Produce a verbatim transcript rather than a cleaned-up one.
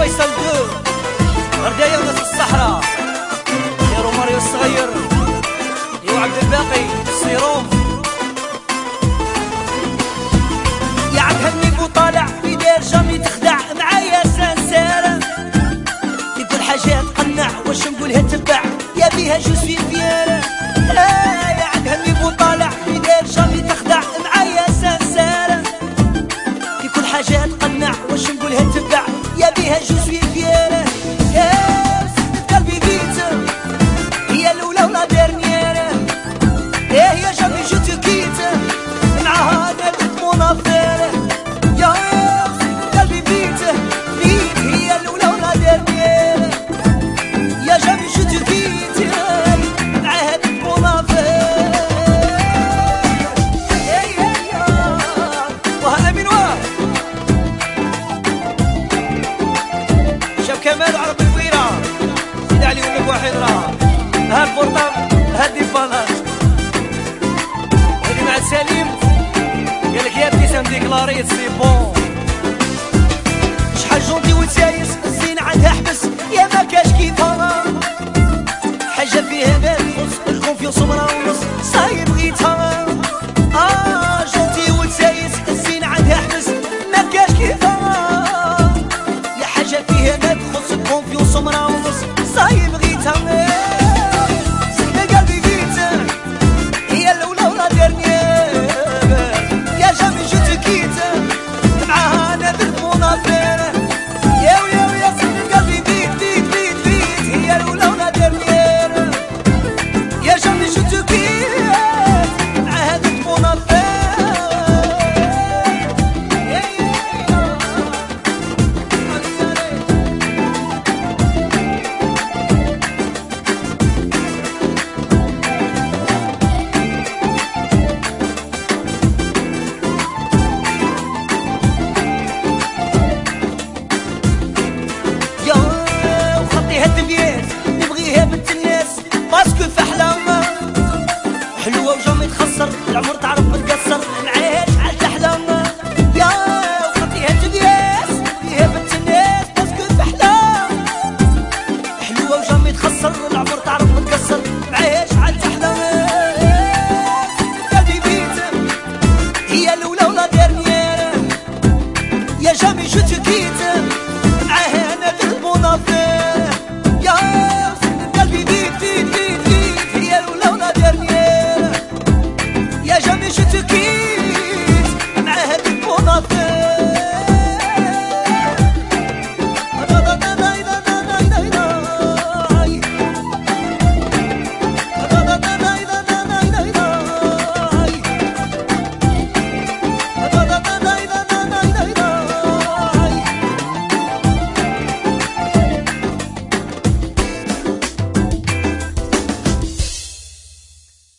فيصل دو ردايا وناس الصحراء يا روماريو الصغير يا عبد الباقي السيروم يا عبد هنيك وطالع في دار جامي تخدع معايا سانسارة في كل حاجة تقنع واش نقولها تبع يا بيها جو سوي فيارة آه يا عبد هنيك وطالع في دار جامي تخدع معايا سانسارة في كل حاجة تقنع واش نقولها تبع يا بيها جو سوي فيارة يا سكت قلبي بيته هي الأولى ولا ديرنييرة إيه يا جامي جو تكيته معاها نادت منافرة يا سكت قلبي بيته بيت هي الأولى ولا ديرنييرة يا جامي جو تكيته معاها نادت منافرة إيه يا وها أمين واه شاب كمال عربي البويرة زيد عليهم لك واحد راه ها البورطاب هادي البلاط هادي مع سليم قالك يا ابتسام ديكلاريت سي بون شحال جونتي وتسايس الزين عندها حبس يا ما كاش كيفها حاجة فيها بال الكونفيونس مرا ونص صايب